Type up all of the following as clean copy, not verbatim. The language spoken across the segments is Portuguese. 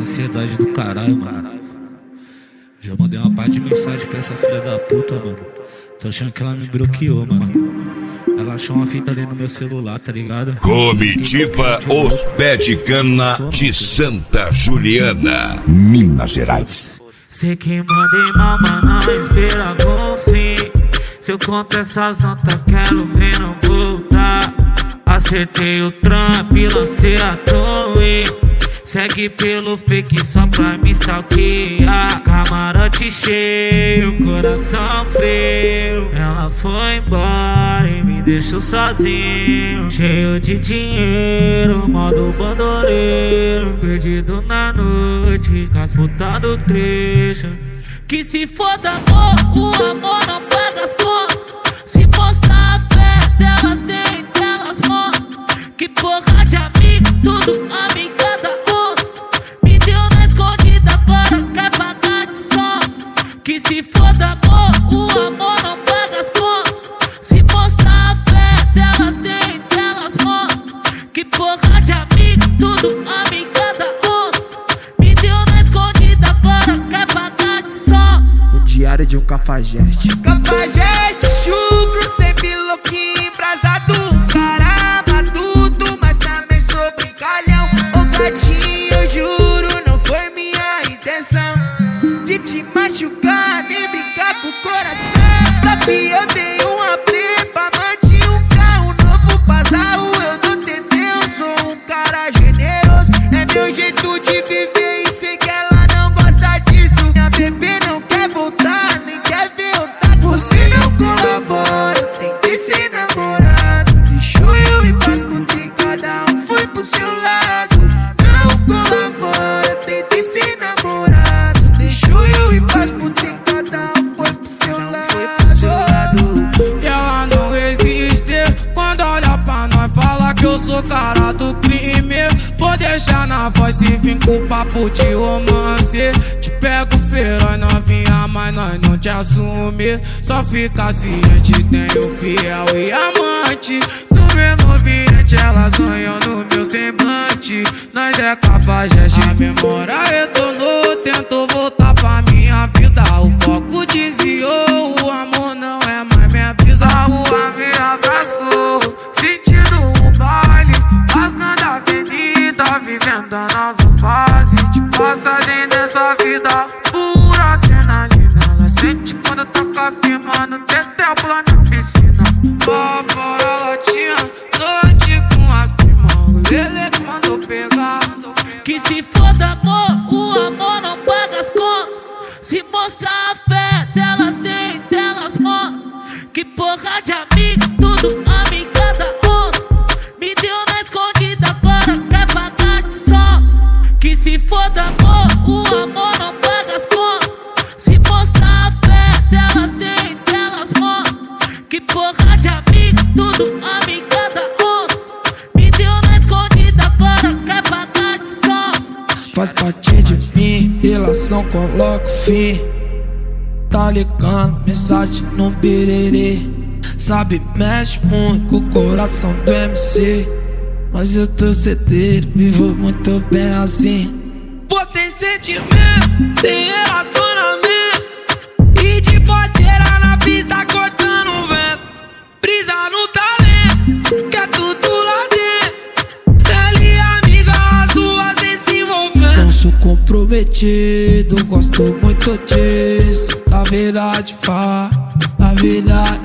ansiedade do caralho, mano. Já mandei uma parte de mensagem pra essa filha da puta, mano. Tô achando que ela me bloqueou, mano. Ela achou uma fita ali no meu celular, tá ligado? Comitiva Os Pé de Cana de Santa Juliana, Minas Gerais. Sei que mandei mal, mas não espera bom fim. Se eu conto essas notas, quero ver não voltar. Acertei o trampo e lancei a torre. Segue pelo fake só pra me stalkear. Camarote cheio, coração frio. Ela foi embora e me deixou sozinho. Cheio de dinheiro, modo bandoleiro. Perdido na noite, com as putas do trecho. Que se foda amor, o amor não paga as contas. Se mostrar a fé delas, dentro elas mostram. Que porra de amigo, tudo amigada osso. Me deu na escondida, agora quer pagar de sons. Que se foda amor, o amor não paga as contas. Se mostrar a fé delas, dentro elas mostram. Que porra de amigo, tudo amigada osso. Me deu na escondida, agora quer pagar de sons. Diário de um cafajeste. Cafajeste, chucro, sempre louquinho, embrasado. Caramba, tudo, mas também sou brincalhão. Ô gatinho, eu juro, não foi minha intenção de te machucar, nem brincar com o coração. Pra fim eu dei uma prepa, mantinha um carro novo, bazarro, eu não tentei, eu sou um cara generoso. É meu jeito de viver e sei que ela não gosta disso. Minha bebê não quer voltar, nem quer ver eu tá. Você não colabora, eu tentei ser namorado. Deixou eu ir pras putas, cada um foi pro seu lado. Não colabora, eu tentei ser namorado. Deixou eu ir pras putas, cada um foi pro seu lado. E ela não resiste quando olha pra nós, fala que eu sou cara do crime. Vou deixar na voz e vim com papo de romance. Te pego feroz novinha, mas nós não te assume. Só fica ciente, tenho fiel e amante. No mesmo ambiente elas sonham no meu semblante. Nós é cafajeste, a memória retornou. Tento voltar pra minha vida, o foco desviou. O amor não é mais minha brisa, a rua me abraçou. Sentindo o baile, rasgando a avenida, vivendo a nova fase de passagem dessa vida. Pura adrenalina, ela sente quando toca firmando. Até pular na piscina, lá fora ela tinha noite com as primas. O Lele que mandou pegar. Que se foda amor, o amor não paga as contas. Se mostrar a fé delas, dentro elas mostram. Que porra de amigo, tudo amigada osso. Me deu na escondida, agora quer pagar de sons. Que se foda amor, o amor não paga as contas. Se mostrar a fé delas, dentro elas mostram. Que porra de amigo, tudo amigada osso. Me deu na escondida, agora quer pagar de sons. Faz parte de mim, relação coloca fim. Tá ligando, mensagem no birerê. Sabe, mexe muito com o coração do MC. Mas eu tô certeiro, vivo muito bem assim. Você sentimento, tem relacionamento. E de podeira na pista cortando o vento. Brisa no talento, que é tudo lá dentro. Ela e amiga, as duas vêm se envolvendo. Não sou comprometido, gosto muito disso. Na verdade, na verdade,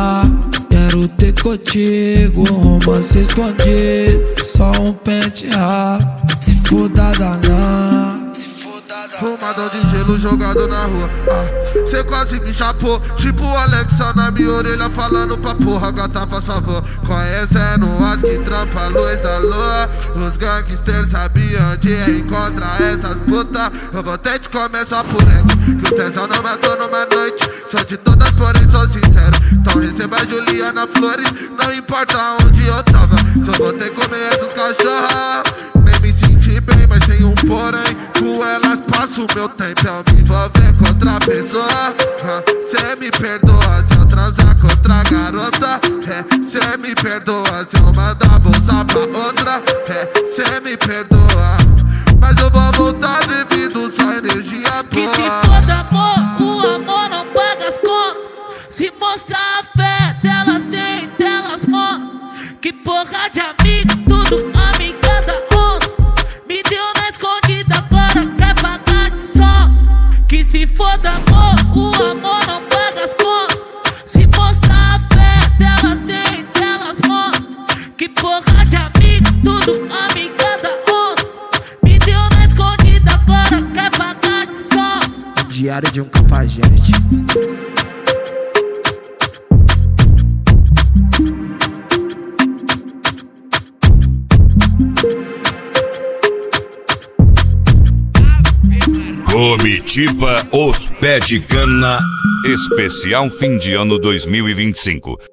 quero ter contigo um romance escondido. Só um pente raro, se for danar. Fumador de gelo jogado na rua. Cê quase me chapou, tipo o Alexa na minha orelha falando pra porra. Gata, faz favor, conhecendo as que trampa a luz da lua. Os gangsters sabiam onde encontrar essas putas. Eu vou ter de começar por ego, que o tesão não matou numa noite. Sou de todas, porém sou sincero. Então receba a Juliana Flores, não importa onde eu tava. Só vou ter que comer essas cachorras. Nem me senti bem, mas tem um porém. Com elas passo o meu tempo, eu me envolver com outra pessoa. Cê me perdoa se eu transar com outra garota. Cê me perdoa se eu mandar bolsa pra outra. Cê me perdoa, mas eu vou voltar depois. porra de amigo, tudo amigada onça. Me deu na escondida, agora quer pagar de sós. Que se foda amor, o amor não paga as contas. Se mostrar a fé delas tem, delas mostram. Que porra de amigo, tudo amigada onça. Me deu na escondida, agora quer pagar de sós. Diário de um cafajeste. Comitiva Os Pé de Cana, especial fim de ano 2025.